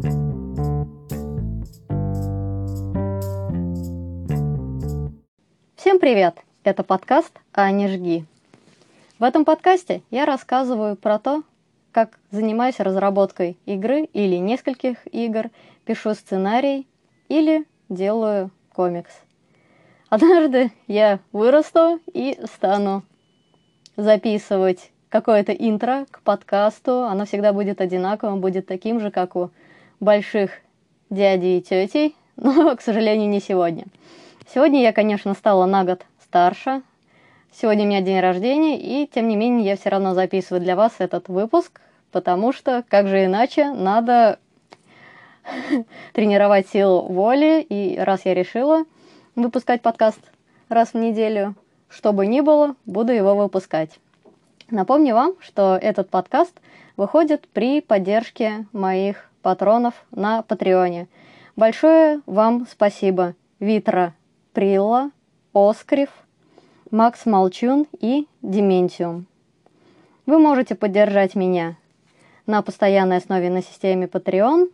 Всем привет! Это подкаст «А не жги». В этом подкасте я рассказываю про то, как занимаюсь разработкой игры или нескольких игр, пишу сценарий или делаю комикс. Однажды я вырасту и стану записывать какое-то интро к подкасту. Оно всегда будет одинаковым, будет таким же, как у больших дядей и тетей, но, к сожалению, не сегодня. Сегодня я, конечно, стала на год старше. Сегодня у меня день рождения, и, тем не менее, я все равно записываю для вас этот выпуск, потому что, как же иначе, надо тренировать силу воли, и раз я решила выпускать подкаст раз в неделю, что бы ни было, буду его выпускать. Напомню вам, что этот подкаст выходит при поддержке моих патронов на Патреоне. Большое вам спасибо, Витра Прилла, Оскрив, Макс Молчун и Дементиум. Вы можете поддержать меня на постоянной основе на системе Patreon,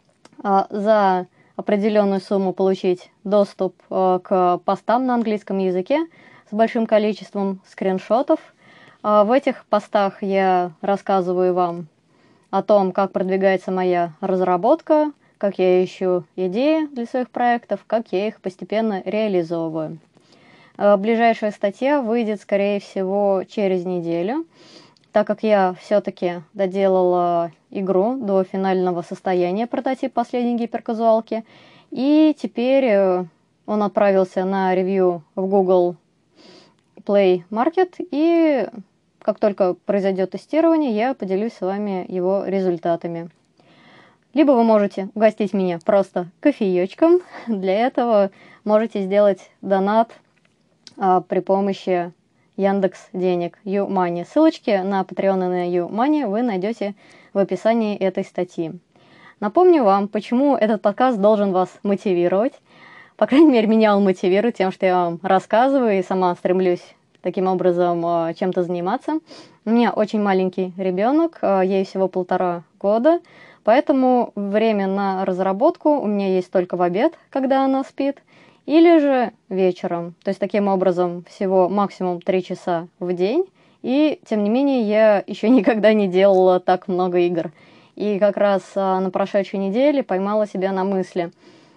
за определенную сумму получить доступ к постам на английском языке с большим количеством скриншотов. В этих постах я рассказываю вам о том, как продвигается моя разработка, как я ищу идеи для своих проектов, как я их постепенно реализовываю. Ближайшая статья выйдет, скорее всего, через неделю, так как я все-таки доделала игру до финального состояния, прототип последней гиперказуалки, и теперь он отправился на ревью в Google Play Market, и как только произойдет тестирование, я поделюсь с вами его результатами. Либо вы можете угостить меня просто кофеечком. Для этого можете сделать донат при помощи Яндекс Денег, YouMoney. Ссылочки на Patreon и на YouMoney вы найдете в описании этой статьи. Напомню вам, почему этот подкаст должен вас мотивировать. По крайней мере, меня он мотивирует тем, что я вам рассказываю и сама стремлюсь таким образом чем-то заниматься. У меня очень маленький ребенок, ей всего 1,5 года, поэтому время на разработку у меня есть только в обед, когда она спит, или же вечером. То есть таким образом всего максимум 3 часа в день, и тем не менее я еще никогда не делала так много игр. И как раз на прошедшей неделе поймала себя на мысли,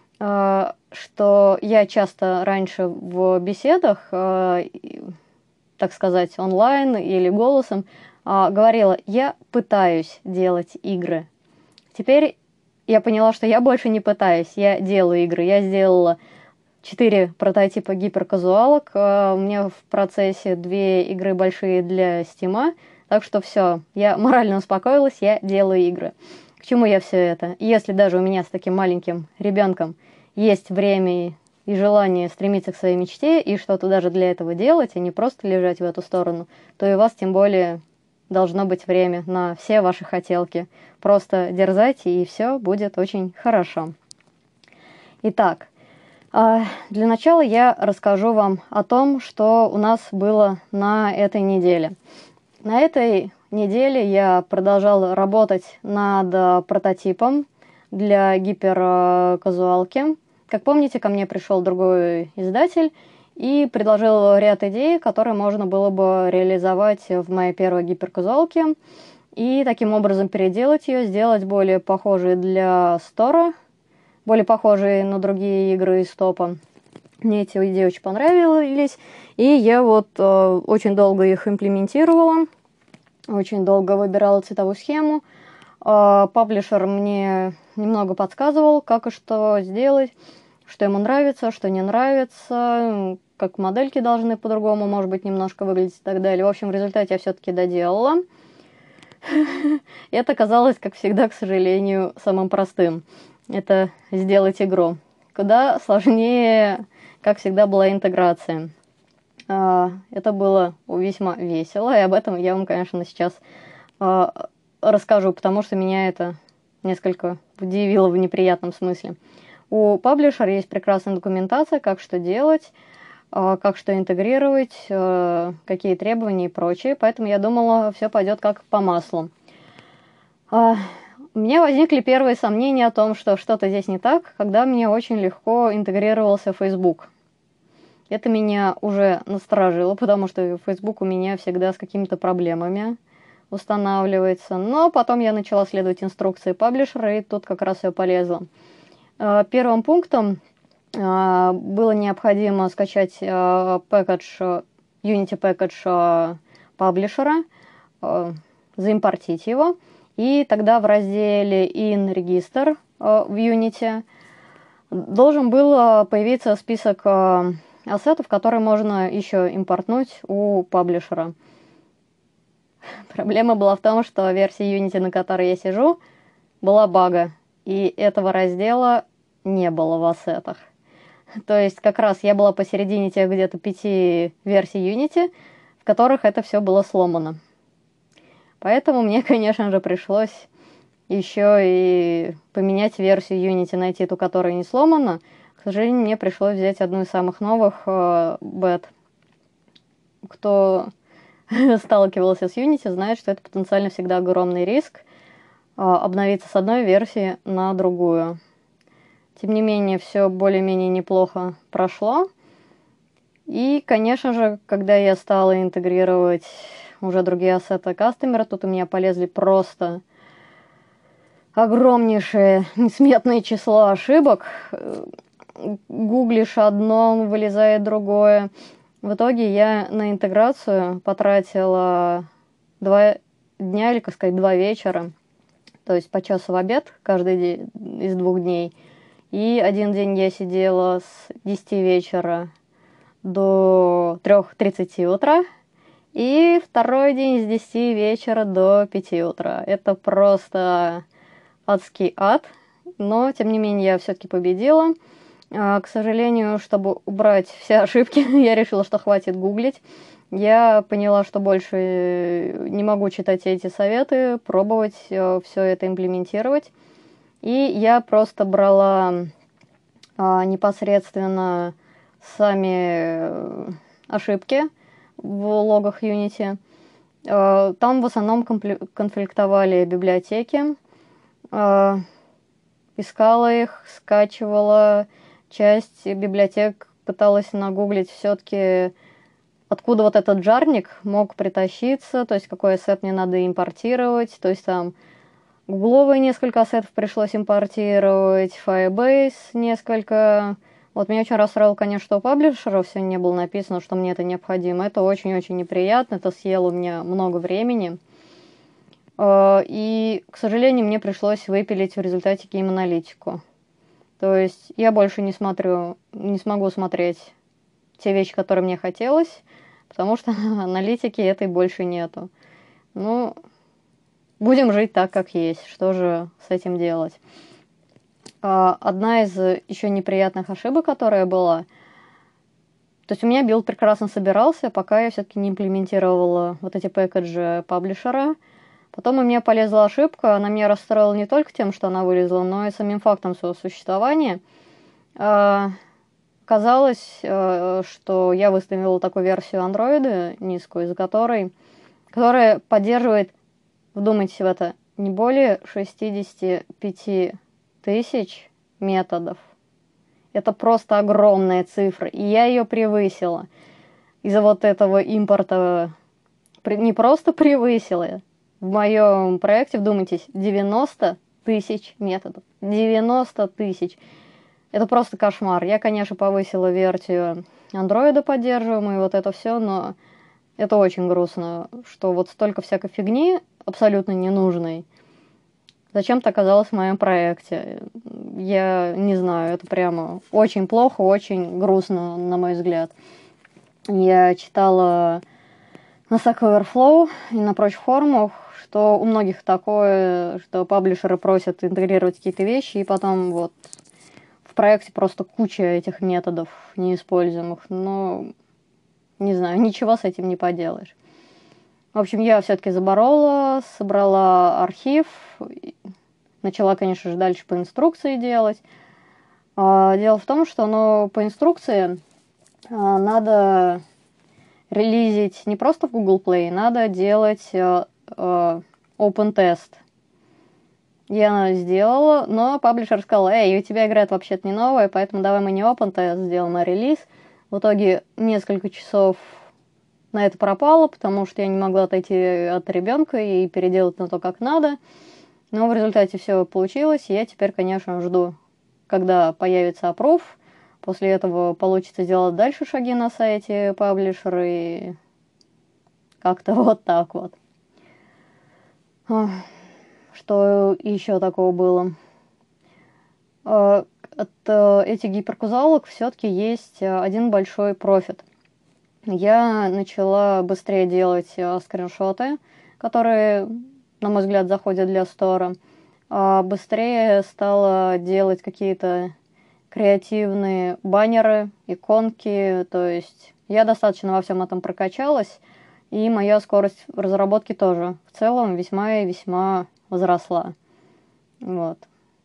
что я часто раньше в беседах, так сказать, онлайн или голосом, говорила: я пытаюсь делать игры. Теперь я поняла, что я больше не пытаюсь, я делаю игры. Я сделала 4 прототипа гиперказуалок, у меня в процессе 2 игры большие для Steam, так что все, я морально успокоилась, я делаю игры. К чему я все это? Если даже у меня с таким маленьким ребенком есть время и желание стремиться к своей мечте и что-то даже для этого делать, а не просто лежать в эту сторону, то и у вас тем более должно быть время на все ваши хотелки. Просто дерзайте, и все будет очень хорошо. Итак, для начала я расскажу вам о том, что у нас было на этой неделе. На этой неделе я продолжала работать над прототипом для гиперказуалки. Как помните, ко мне пришел другой издатель и предложил ряд идей, которые можно было бы реализовать в моей первой гиперказуалке, и таким образом переделать ее, сделать более похожей для стора, более похожие на другие игры из топа. Мне эти идеи очень понравились, и я очень долго их имплементировала, очень долго выбирала цветовую схему. Паблишер мне немного подсказывал, как и что сделать, что ему нравится, что не нравится, как модельки должны по-другому, может быть, немножко выглядеть и так далее. В общем, в результате я все-таки доделала. Это казалось, как всегда, к сожалению, самым простым. Это сделать игру. Куда сложнее, как всегда, была интеграция. Это было весьма весело, и об этом я вам, конечно, сейчас расскажу, потому что меня это несколько удивило в неприятном смысле. У паблишера есть прекрасная документация, как что делать, как что интегрировать, какие требования и прочее, поэтому я думала, все пойдет как по маслу. У меня возникли первые сомнения о том, что что-то здесь не так, когда мне очень легко интегрировался Facebook. Это меня уже насторожило, потому что Facebook у меня всегда с какими-то проблемами устанавливается. Но потом я начала следовать инструкции паблишера, и тут как раз все полезло. Первым пунктом было необходимо скачать Unity Package паблишера, заимпортить его, и тогда в разделе In Register в Unity должен был появиться список ассетов, которые можно еще импортнуть у паблишера. Проблема была в том, что версия Unity, на которой я сижу, была бага, и этого раздела не было в ассетах. То есть как раз я была посередине тех где-то 5 версий Unity, в которых это все было сломано. Поэтому мне, конечно же, пришлось еще и поменять версию Unity, найти ту, которая не сломана. К сожалению, мне пришлось взять одну из самых новых бет. Кто сталкивался с Unity, знает, что это потенциально всегда огромный риск обновиться с одной версии на другую. Тем не менее, все более-менее неплохо прошло. И, конечно же, когда я стала интегрировать уже другие ассеты кастомера, тут у меня полезли просто огромнейшее несметное число ошибок. Гуглишь одно, вылезает другое. В итоге я на интеграцию потратила 2 дня, или, как сказать, 2 вечера. То есть по часу в обед каждый день из 2 дней. И один день я сидела с 10 вечера до 3:30 утра. И второй день с 10 вечера до 5 утра. Это просто адский ад. Но, тем не менее, я все-таки победила. К сожалению, чтобы убрать все ошибки, я решила, что хватит гуглить. Я поняла, что больше не могу читать эти советы, пробовать все это имплементировать. И я просто брала непосредственно сами ошибки в логах Unity. Там в основном конфликтовали библиотеки. Искала их, скачивала. Часть библиотек пыталась нагуглить все-таки, откуда вот этот джарник мог притащиться, то есть какой ассет мне надо импортировать. То есть там гугловые несколько ассетов пришлось импортировать, Firebase несколько. Вот меня очень расстроило, конечно, что у паблишера все не было написано, что мне это необходимо. Это очень-очень неприятно, это съело у меня много времени. И, к сожалению, мне пришлось выпилить в результате гейм-аналитику. То есть я больше не смогу смотреть те вещи, которые мне хотелось, потому что аналитики этой больше нету. Ну, будем жить так, как есть. Что же с этим делать? Одна из еще неприятных ошибок, которая была, то есть у меня билд прекрасно собирался, пока я все-таки не имплементировала вот эти пэкэджи паблишера. Потом у меня полезла ошибка, она меня расстроила не только тем, что она вылезла, но и самим фактом своего существования. Казалось, что я выставила такую версию Android низкую, которая поддерживает, вдумайтесь в это, не более 65 тысяч методов. Это просто огромная цифра, и я ее превысила. Из-за вот этого импорта не просто превысила. В моем проекте, вдумайтесь, 90 тысяч методов. 90 тысяч. Это просто кошмар. Я, конечно, повысила версию Android поддерживаемую, вот это все, но это очень грустно, что вот столько всякой фигни абсолютно ненужной зачем-то оказалось в моем проекте. Я не знаю, это прямо очень плохо, очень грустно, на мой взгляд. Я читала на Stack Overflow и на прочих форумах, что у многих такое, что паблишеры просят интегрировать какие-то вещи, и потом вот в проекте просто куча этих методов неиспользуемых. Но, не знаю, ничего с этим не поделаешь. В общем, я все-таки заборола, собрала архив, начала, конечно же, дальше по инструкции делать. Дело в том, что по инструкции надо релизить не просто в Google Play, надо делать open test. Я сделала, но паблишер сказал: эй, у тебя игра вообще-то не новая, поэтому давай мы не open test сделаем, а релиз. В итоге несколько часов на это пропало, потому что я не могла отойти от ребенка и переделать на то, как надо. Но в результате все получилось, и я теперь, конечно, жду, когда появится approve. После этого получится сделать дальше шаги на сайте паблишера, и как-то вот так вот. Что еще такого было? От этих гиперказуалок все-таки есть один большой профит. Я начала быстрее делать скриншоты, которые, на мой взгляд, заходят для стора. Быстрее стала делать какие-то креативные баннеры, иконки. То есть я достаточно во всем этом прокачалась, и моя скорость разработки тоже в целом весьма и весьма возросла. Вот.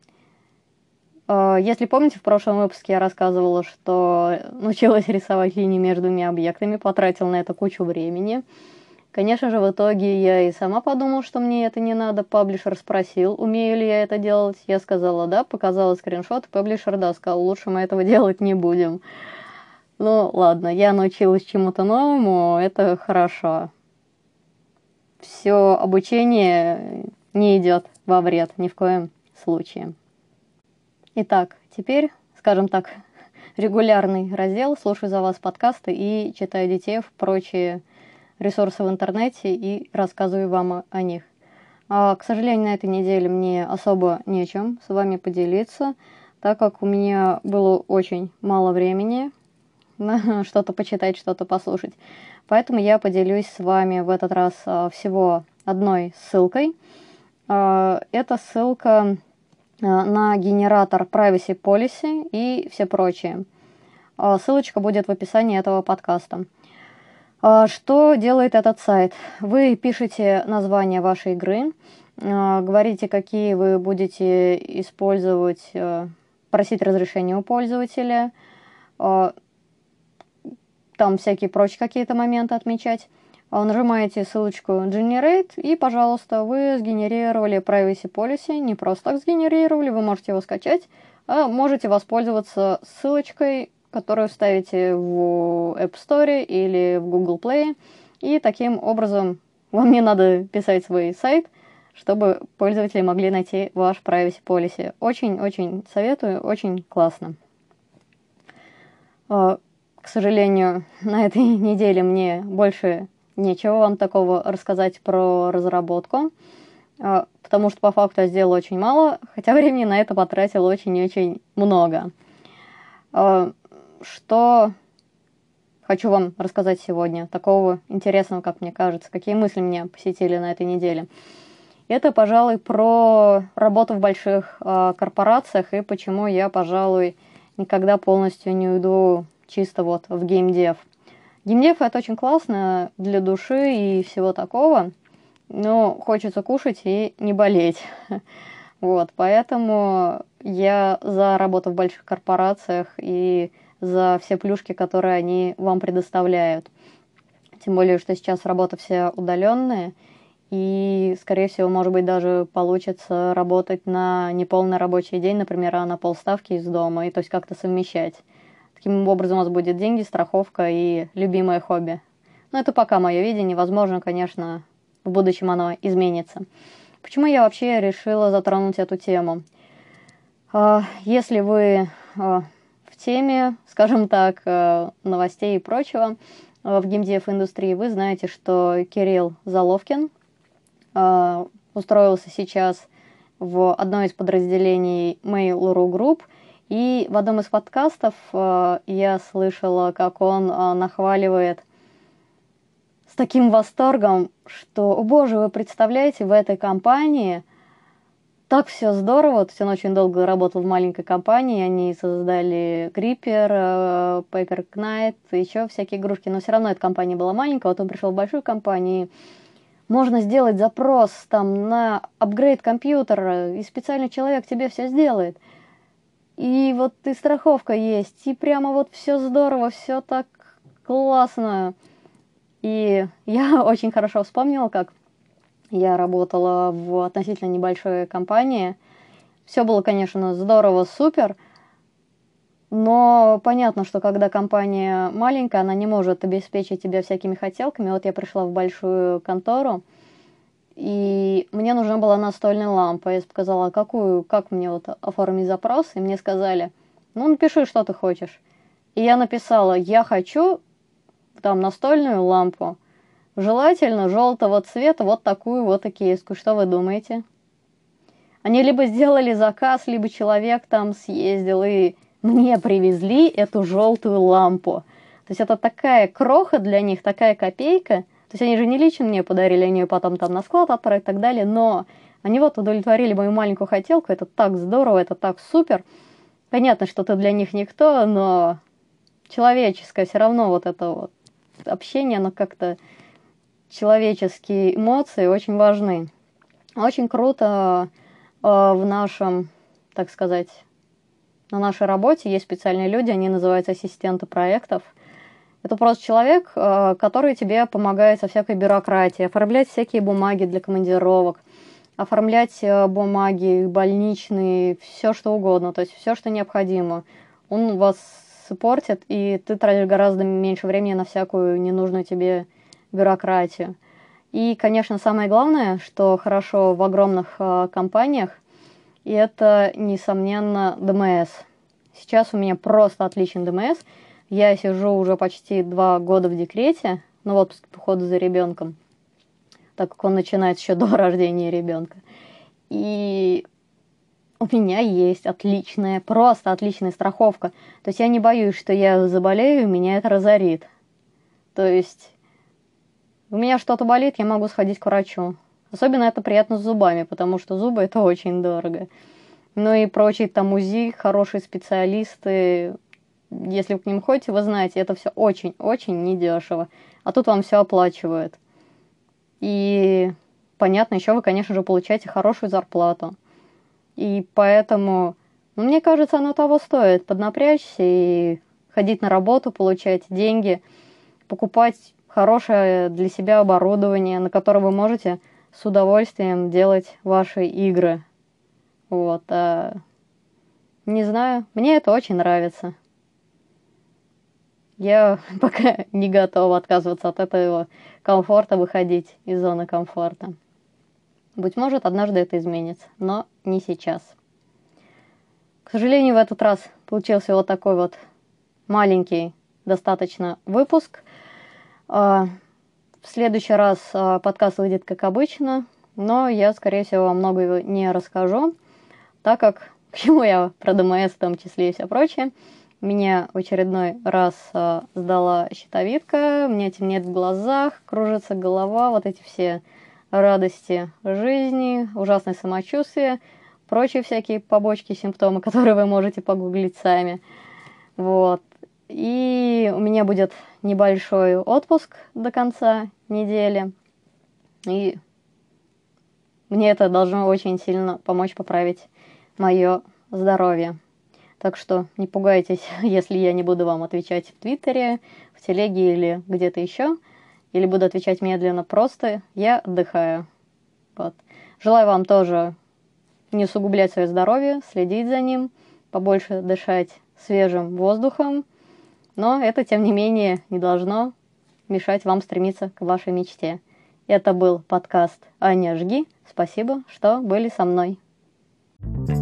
Если помните, в прошлом выпуске я рассказывала, что научилась рисовать линии между двумя объектами, потратила на это кучу времени. Конечно же, в итоге я и сама подумала, что мне это не надо. Паблишер спросил, умею ли я это делать. Я сказала да, показала скриншот. Паблишер да, сказал, лучше мы этого делать не будем. Ну, ладно, я научилась чему-то новому, это хорошо. Все обучение не идет во вред ни в коем случае. Итак, теперь, скажем так, регулярный раздел «Слушаю за вас подкасты» и читаю детей в прочие ресурсы в интернете и рассказываю вам о них. К сожалению, на этой неделе мне особо нечем с вами поделиться, так как у меня было очень мало времени на что-то почитать, что-то послушать. Поэтому я поделюсь с вами в этот раз всего одной ссылкой. Это ссылка на генератор Privacy Policy и все прочее. Ссылочка будет в описании этого подкаста. Что делает этот сайт? Вы пишете название вашей игры, говорите, какие вы будете использовать, просить разрешения у пользователя, там всякие прочие какие-то моменты отмечать. Нажимаете ссылочку Generate, и, пожалуйста, вы сгенерировали Privacy Policy. Не просто так сгенерировали, вы можете его скачать, а можете воспользоваться ссылочкой, которую ставите в App Store или в Google Play. И таким образом вам не надо писать свой сайт, чтобы пользователи могли найти ваш Privacy Policy. Очень-очень советую, очень классно. К сожалению, на этой неделе мне больше нечего вам такого рассказать про разработку, потому что по факту я сделала очень мало, хотя времени на это потратила очень-очень много. Что хочу вам рассказать сегодня, такого интересного, как мне кажется, какие мысли меня посетили на этой неделе. Это, пожалуй, про работу в больших корпорациях и почему я, пожалуй, никогда полностью не уйду чисто вот в геймдев. Геймдев — это очень классно для души и всего такого, но хочется кушать и не болеть. Вот, поэтому я за работу в больших корпорациях и за все плюшки, которые они вам предоставляют. Тем более, что сейчас работа вся удаленная, и, скорее всего, может быть, даже получится работать на неполный рабочий день, например, а на полставки из дома, и то есть как-то совмещать. Таким образом у вас будет деньги, страховка и любимое хобби. Но это пока мое видение. Возможно, конечно, в будущем оно изменится. Почему я вообще решила затронуть эту тему? Если вы в теме, скажем так, новостей и прочего в геймдев-индустрии, вы знаете, что Кирилл Заловкин устроился сейчас в одно из подразделений Mail.ru Group. И в одном из подкастов я слышала, как он нахваливает с таким восторгом, что, о боже, вы представляете, в этой компании так все здорово. То есть он очень долго работал в маленькой компании, они создали Creeper, Paper Knight, еще всякие игрушки, но все равно эта компания была маленькая. Вот он пришел в большую компанию, и можно сделать запрос там на апгрейд компьютера, и специальный человек тебе все сделает. И вот и страховка есть, и прямо вот все здорово, все так классно. И я очень хорошо вспомнила, как Я работала в относительно небольшой компании. Все было, конечно, здорово, супер, но понятно, что когда компания маленькая, она не может обеспечить тебя всякими хотелками. Вот я пришла в большую контору, и мне нужна была настольная лампа. Я сказала, как мне вот оформить запрос, и мне сказали, ну, напиши, что ты хочешь. И я написала, я хочу там настольную лампу, желательно желтого цвета, вот такую вот окейскую. Что вы думаете? Они либо сделали заказ, либо человек там съездил и мне привезли эту желтую лампу. То есть это такая кроха для них, такая копейка. То есть они же не лично мне подарили, они ее потом там на склад отправили и так далее, но они вот удовлетворили мою маленькую хотелку. Это так здорово, это так супер. Понятно, что ты для них никто, но человеческое все равно вот это вот общение, оно как-то человеческие эмоции очень важны. Очень круто в нашем, так сказать, на нашей работе есть специальные люди, они называются ассистенты проектов. Это просто человек, который тебе помогает со всякой бюрократией, оформлять всякие бумаги для командировок, оформлять бумаги больничные, все что угодно, то есть все, что необходимо. Он вас саппортит, и ты тратишь гораздо меньше времени на всякую ненужную тебе бюрократию. И, конечно, самое главное, что хорошо в огромных компаниях, и это, несомненно, ДМС. Сейчас у меня просто отличный ДМС. Я сижу уже почти 2 года в декрете, ну вот по ходу за ребенком, так как он начинается еще до рождения ребенка. И у меня есть отличная, просто отличная страховка. То есть я не боюсь, что я заболею, и меня это разорит. То есть у меня что-то болит, я могу сходить к врачу. Особенно это приятно с зубами, потому что зубы это очень дорого. Ну и прочие там УЗИ, хорошие специалисты. Если вы к ним ходите, вы знаете, это все очень-очень недешево. А тут вам все оплачивают. И понятно, еще вы, конечно же, получаете хорошую зарплату. И поэтому, ну, мне кажется, оно того стоит. Поднапрячься и ходить на работу, получать деньги, покупать хорошее для себя оборудование, на которое вы можете с удовольствием делать ваши игры. Вот. Не знаю, мне это очень нравится. Я пока не готова отказываться от этого комфорта, выходить из зоны комфорта. Быть может, однажды это изменится, но не сейчас. К сожалению, в этот раз получился вот такой вот маленький достаточно выпуск. В следующий раз подкаст выйдет как обычно, но я, скорее всего, вам многого не расскажу, так как, к чему я про ДМС в том числе и все прочее, меня в очередной раз сдала щитовидка, мне темнеет в глазах, кружится голова, вот эти все радости жизни, ужасное самочувствие, прочие всякие побочки, симптомы, которые вы можете погуглить сами. Вот. И у меня будет небольшой отпуск до конца недели. И мне это должно очень сильно помочь поправить мое здоровье. Так что не пугайтесь, если я не буду вам отвечать в Твиттере, в Телеге или где-то еще. Или буду отвечать медленно, просто я отдыхаю. Вот. Желаю вам тоже не усугублять свое здоровье, следить за ним, побольше дышать свежим воздухом. Но это, тем не менее, не должно мешать вам стремиться к вашей мечте. Это был подкаст «Аня, жги». Спасибо, что были со мной.